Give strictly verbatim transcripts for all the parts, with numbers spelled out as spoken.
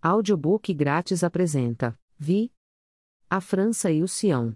Audiobook grátis apresenta, Vi. A França e o Sião.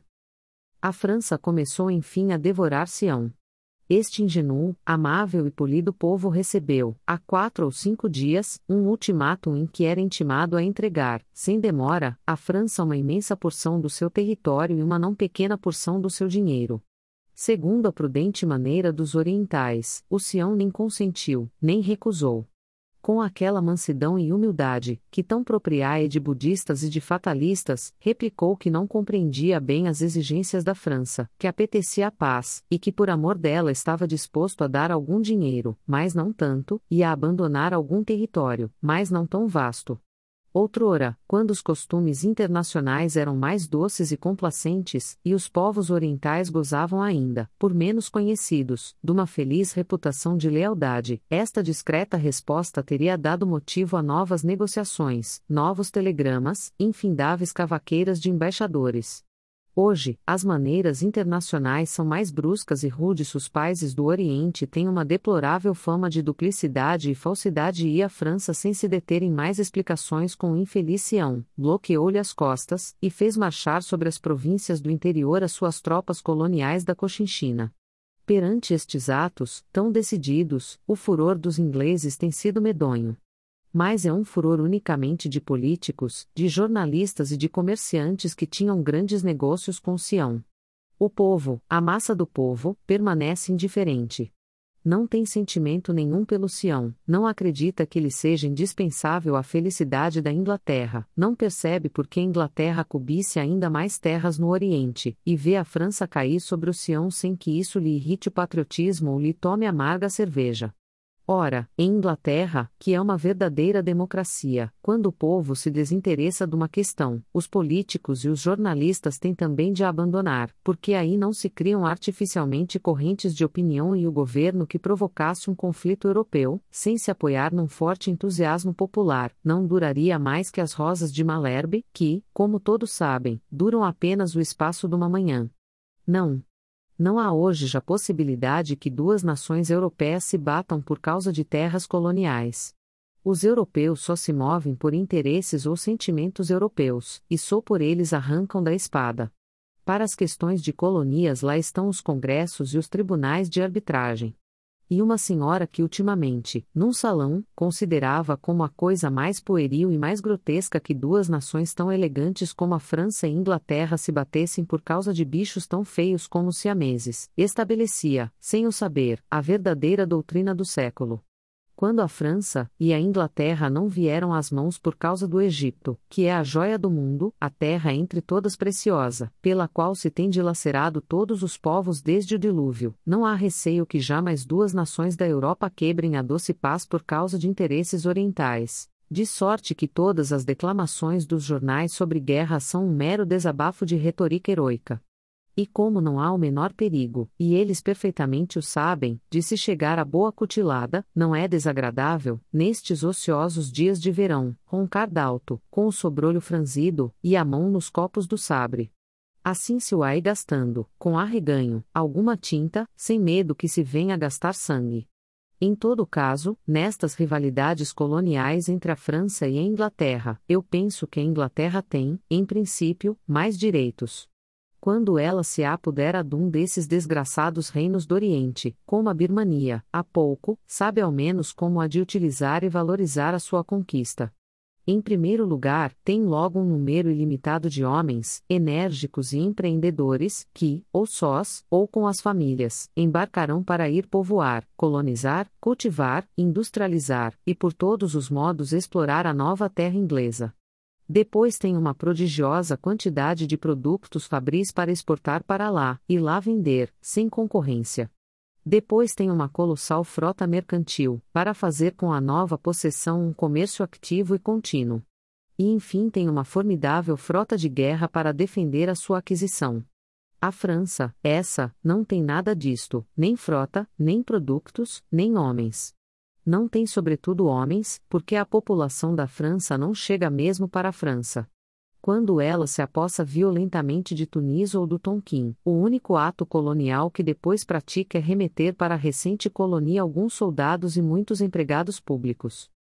A França começou enfim a devorar Sião. Este ingênuo, amável e polido povo recebeu, há quatro ou cinco dias, um ultimátum em que era intimado a entregar, sem demora, à França uma imensa porção do seu território e uma não pequena porção do seu dinheiro. Segundo a prudente maneira dos orientais, o Sião nem consentiu, nem recusou. Com aquela mansidão e humildade, que tão própria é de budistas e de fatalistas, replicou que não compreendia bem as exigências da França, que apetecia a paz, e que por amor dela estava disposto a dar algum dinheiro, mas não tanto, e a abandonar algum território, mas não tão vasto. Outrora, quando os costumes internacionais eram mais doces e complacentes, e os povos orientais gozavam ainda, por menos conhecidos, de uma feliz reputação de lealdade, esta discreta resposta teria dado motivo a novas negociações, novos telegramas, infindáveis cavaqueiras de embaixadores. Hoje, as maneiras internacionais são mais bruscas e rudes. Os países do Oriente têm uma deplorável fama de duplicidade e falsidade, e a França, sem se deter em mais explicações com o infeliz Sião, bloqueou-lhe as costas, e fez marchar sobre as províncias do interior as suas tropas coloniais da Cochinchina. Perante estes atos, tão decididos, o furor dos ingleses tem sido medonho. Mas é um furor unicamente de políticos, de jornalistas e de comerciantes que tinham grandes negócios com Sião. O povo, a massa do povo, permanece indiferente. Não tem sentimento nenhum pelo Sião, não acredita que lhe seja indispensável a felicidade da Inglaterra, não percebe por que a Inglaterra cobice ainda mais terras no Oriente, e vê a França cair sobre o Sião sem que isso lhe irrite o patriotismo ou lhe tome amarga cerveja. Ora, em Inglaterra, que é uma verdadeira democracia, quando o povo se desinteressa de uma questão, os políticos e os jornalistas têm também de a abandonar, porque aí não se criam artificialmente correntes de opinião, e o governo que provocasse um conflito europeu, sem se apoiar num forte entusiasmo popular, não duraria mais que as rosas de Malherbe, que, como todos sabem, duram apenas o espaço de uma manhã. Não. Não há hoje já possibilidade que duas nações europeias se batam por causa de terras coloniais. Os europeus só se movem por interesses ou sentimentos europeus, e só por eles arrancam da espada. Para as questões de colonias lá estão os congressos e os tribunais de arbitragem. E uma senhora que ultimamente, num salão, considerava como a coisa mais pueril e mais grotesca que duas nações tão elegantes como a França e Inglaterra se batessem por causa de bichos tão feios como os siameses, estabelecia, sem o saber, a verdadeira doutrina do século. Quando a França e a Inglaterra não vieram às mãos por causa do Egito, que é a joia do mundo, a terra entre todas preciosa, pela qual se tem dilacerado todos os povos desde o dilúvio, não há receio que jamais duas nações da Europa quebrem a doce paz por causa de interesses orientais, de sorte que todas as declamações dos jornais sobre guerra são um mero desabafo de retórica heroica. E como não há o menor perigo, e eles perfeitamente o sabem, de se chegar a boa cutilada, não é desagradável, nestes ociosos dias de verão, roncar d'alto, com o sobrolho franzido, e a mão nos copos do sabre. Assim se o vai gastando, com arreganho, alguma tinta, sem medo que se venha a gastar sangue. Em todo caso, nestas rivalidades coloniais entre a França e a Inglaterra, eu penso que a Inglaterra tem, em princípio, mais direitos. Quando ela se apodera de um desses desgraçados reinos do Oriente, como a Birmania, há pouco, sabe ao menos como há de utilizar e valorizar a sua conquista. Em primeiro lugar, tem logo um número ilimitado de homens, enérgicos e empreendedores, que, ou sós, ou com as famílias, embarcarão para ir povoar, colonizar, cultivar, industrializar, e por todos os modos explorar a nova terra inglesa. Depois tem uma prodigiosa quantidade de produtos fabris para exportar para lá, e lá vender, sem concorrência. Depois tem uma colossal frota mercantil, para fazer com a nova possessão um comércio ativo e contínuo. E enfim tem uma formidável frota de guerra para defender a sua aquisição. A França, essa, não tem nada disto, nem frota, nem produtos, nem homens. Não tem sobretudo homens, porque a população da França não chega mesmo para a França. Quando ela se apossa violentamente de Tunis ou do Tonquim, o único ato colonial que depois pratica é remeter para a recente colonia alguns soldados e muitos empregados públicos.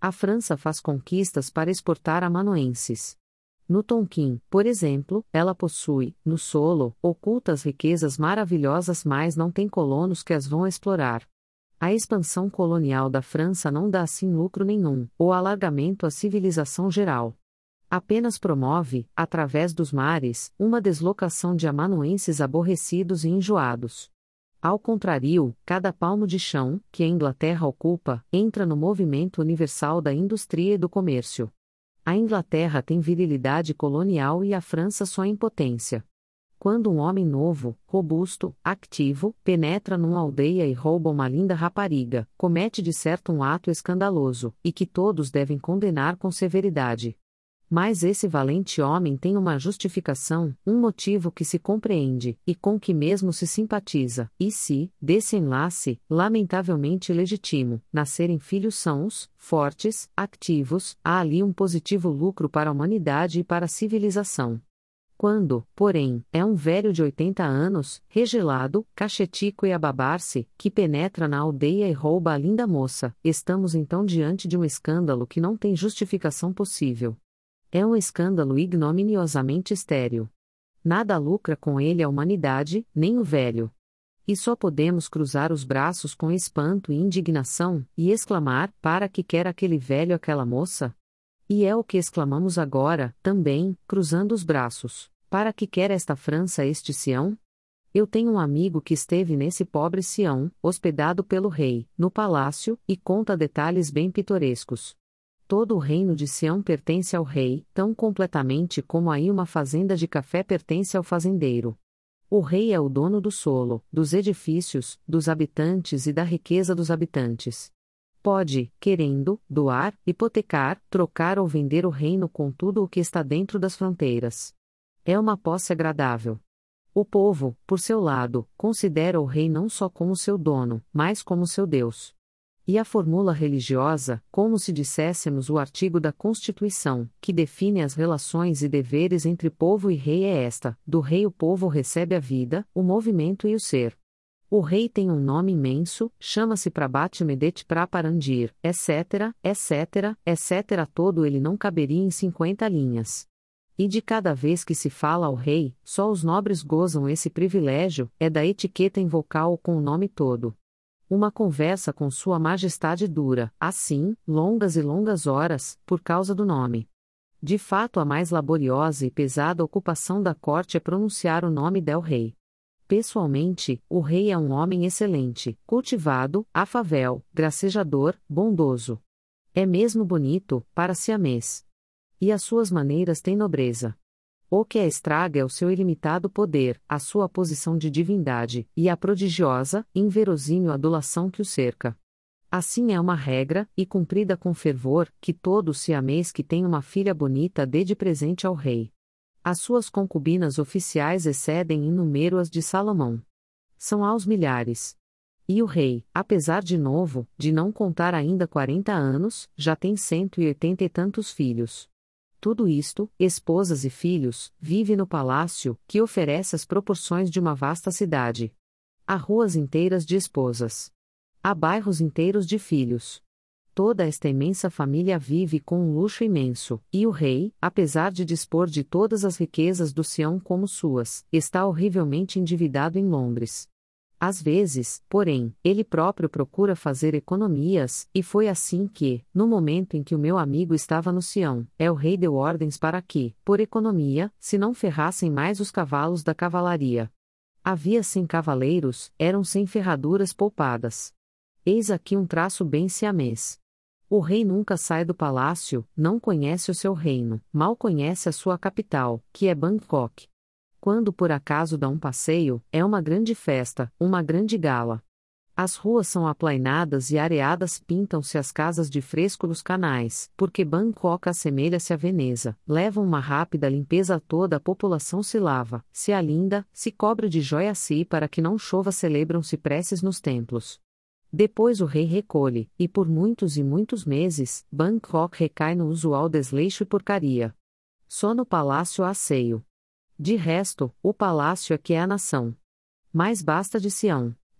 A França faz conquistas para exportar amanuenses. No Tonquim, por exemplo, ela possui, no solo, ocultas riquezas maravilhosas, mas não tem colonos que as vão explorar. A expansão colonial da França não dá assim lucro nenhum, ou alargamento à civilização geral. Apenas promove, através dos mares, uma deslocação de amanuenses aborrecidos e enjoados. Ao contrário, cada palmo de chão, que a Inglaterra ocupa, entra no movimento universal da indústria e do comércio. A Inglaterra tem virilidade colonial e a França sua impotência. Quando um homem novo, robusto, ativo, penetra numa aldeia e rouba uma linda rapariga, comete de certo um ato escandaloso, e que todos devem condenar com severidade. Mas esse valente homem tem uma justificação, um motivo que se compreende, e com que mesmo se simpatiza, e se, desse enlace, lamentavelmente legítimo, nascerem filhos sãos, fortes, ativos, há ali um positivo lucro para a humanidade e para a civilização. Quando, porém, é um velho de oitenta anos, regelado, cachetico e a babar-se, que penetra na aldeia e rouba a linda moça, estamos então diante de um escândalo que não tem justificação possível. É um escândalo ignominiosamente estéril. Nada lucra com ele a humanidade, nem o velho. E só podemos cruzar os braços com espanto e indignação, e exclamar: para que quer aquele velho aquela moça? E é o que exclamamos agora, também, cruzando os braços: para que quer esta França este Sião? Eu tenho um amigo que esteve nesse pobre Sião, hospedado pelo rei, no palácio, e conta detalhes bem pitorescos. Todo o reino de Sião pertence ao rei, tão completamente como aí uma fazenda de café pertence ao fazendeiro. O rei é o dono do solo, dos edifícios, dos habitantes e da riqueza dos habitantes. Pode, querendo, doar, hipotecar, trocar ou vender o reino com tudo o que está dentro das fronteiras. É uma posse agradável. O povo, por seu lado, considera o rei não só como seu dono, mas como seu Deus. E a fórmula religiosa, como se disséssemos o artigo da Constituição, que define as relações e deveres entre povo e rei é esta: do rei o povo recebe a vida, o movimento e o ser. O rei tem um nome imenso, chama-se Prabat Medet Praparandir, etc, etc, etc. Todo ele não caberia em cinquenta linhas. E de cada vez que se fala ao rei, só os nobres gozam esse privilégio, é da etiqueta invocar-o com o nome todo. Uma conversa com Sua Majestade dura, assim, longas e longas horas, por causa do nome. De fato, a mais laboriosa e pesada ocupação da corte é pronunciar o nome del rei. Pessoalmente, o rei é um homem excelente, cultivado, afável, gracejador, bondoso. É mesmo bonito, para siamês. E as suas maneiras têm nobreza. O que a estraga é o seu ilimitado poder, a sua posição de divindade, e a prodigiosa, inverossímil adulação que o cerca. Assim é uma regra, e cumprida com fervor, que todo siamês que tem uma filha bonita dê de presente ao rei. As suas concubinas oficiais excedem em número as de Salomão. São aos milhares. E o rei, apesar de novo, de não contar ainda quarenta anos, já tem cento e oitenta e tantos filhos. Tudo isto, esposas e filhos, vive no palácio, que oferece as proporções de uma vasta cidade. Há ruas inteiras de esposas. Há bairros inteiros de filhos. Toda esta imensa família vive com um luxo imenso, e o rei, apesar de dispor de todas as riquezas do Sião como suas, está horrivelmente endividado em Londres. Às vezes, porém, ele próprio procura fazer economias, e foi assim que, no momento em que o meu amigo estava no Sião, el-rei deu ordens para que, por economia, se não ferrassem mais os cavalos da cavalaria. Havia cem cavaleiros, eram cem ferraduras poupadas. Eis aqui um traço bem siamês. O rei nunca sai do palácio, não conhece o seu reino, mal conhece a sua capital, que é Bangkok. Quando por acaso dá um passeio, é uma grande festa, uma grande gala. As ruas são aplainadas e areadas, pintam-se as casas de fresco nos canais, porque Bangkok assemelha-se a Veneza, levam uma rápida limpeza a toda a população se lava, se alinda, se cobre de joias e para que não chova celebram-se preces nos templos. Depois o rei recolhe, e por muitos e muitos meses, Bangkok recai no usual desleixo e porcaria. Só no palácio há asseio. De resto, o palácio é que é a nação. Mas basta de Sião.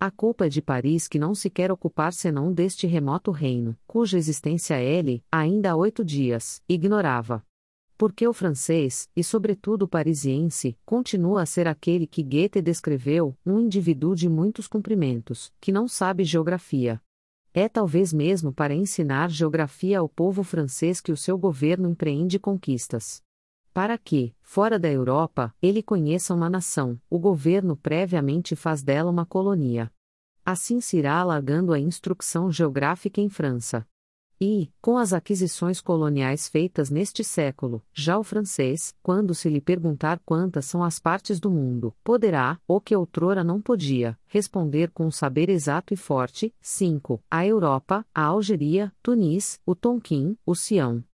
A culpa é de Paris que não se quer ocupar senão deste remoto reino, cuja existência ele, ainda há oito dias, ignorava. Porque o francês, e sobretudo o parisiense, continua a ser aquele que Goethe descreveu, um indivíduo de muitos comprimentos, que não sabe geografia. É talvez mesmo para ensinar geografia ao povo francês que o seu governo empreende conquistas. Para que, fora da Europa, ele conheça uma nação, o governo previamente faz dela uma colonia. Assim se irá alargando a instrução geográfica em França. E, com as aquisições coloniais feitas neste século, já o francês, quando se lhe perguntar quantas são as partes do mundo, poderá, o que outrora não podia, responder com um saber exato e forte: cinco, a Europa, a Algeria, Tunis, o Tonquim, o Sião.